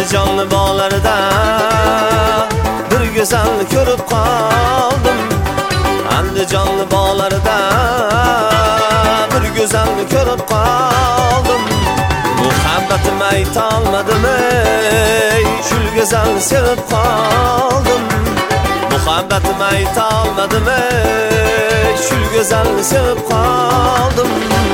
Andijonli bog'larida bir go'zalni ko'rib qoldim. Andijonli bog'larida bir go'zalni ko'rib qoldim. Muhabbatim ayta olmadim, shu go'zalni sevib qoldim. Muhabbatim ayta olmadim, shu go'zalni sevib qoldim.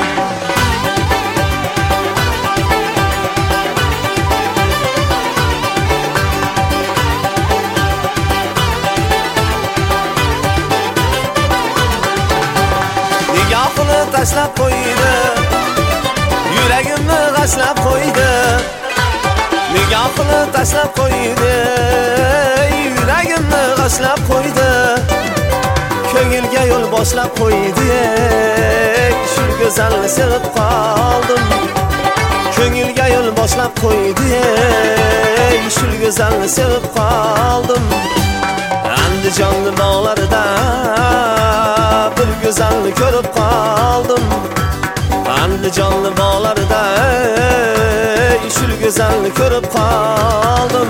Nigohini tashlab qo'ydi, yuragimni g'ashlab qo'ydi. Nigohini tashlab qo'ydi, yuragimni g'ashlab qo'ydi. Ko'ngilga yo'l boshlab qo'ydi, shu go'zalni sevib qoldim. Ko'ngilga yo'l boshlab qo'ydi, shu go'zalni sevib qoldim. Andijonli bog'larida bir go'zalni ko'rib qoldim. Andijonli bog'larida shu go'zalni ko'rib qoldim.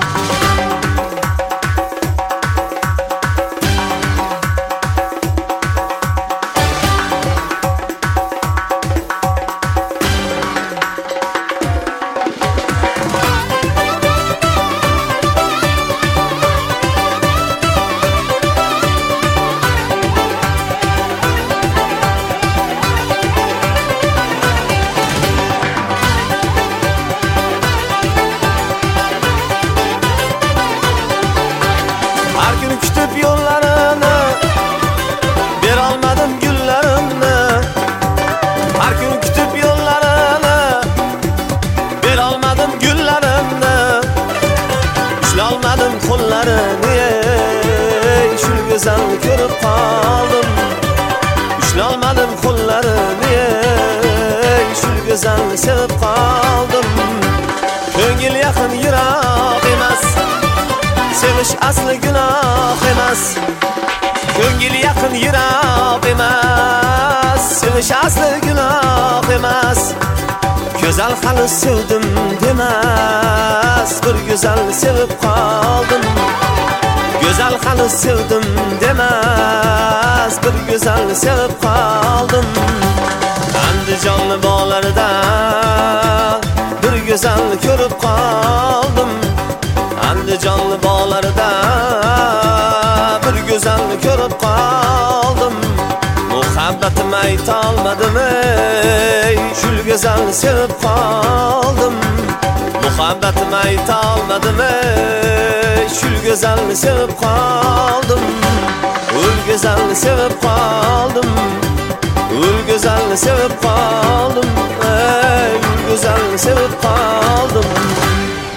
Kutib yo'llarini berolmadim gullarimni. Har kun kutib yo'llarini berolmadim gullarimni. Ushlolmadim qo'llarini, shu go'zalni ko'rib qoldim. Ushlolmadim qo'llarini, shu go'zalni sevib qoldim. Ko'ngil yaqin yiroq emas, sevish asli gunoh emas. Ko'ngil yaqin yiroq emas, sevish asli gunoh emas. Go'zal hali sevdim demas, bir go'zalni sevib qoldim. Go'zal hali sevdim demas, bir go'zalni sevib qoldim. Andijonli bog'larida bir go'zalni ko'rib qoldim. Andijonli bog'larida bir go'zalni ko'rib qoldim. Muhabbatim ayta olmadim, shu go'zalni sevib qoldim. Muhabbatim ayta olmadim, shu go'zalni sevib qoldim. Ul go'zalni sevib qoldim. Ul go'zalni sevib qoldim. Ul go'zalni sevib qoldim.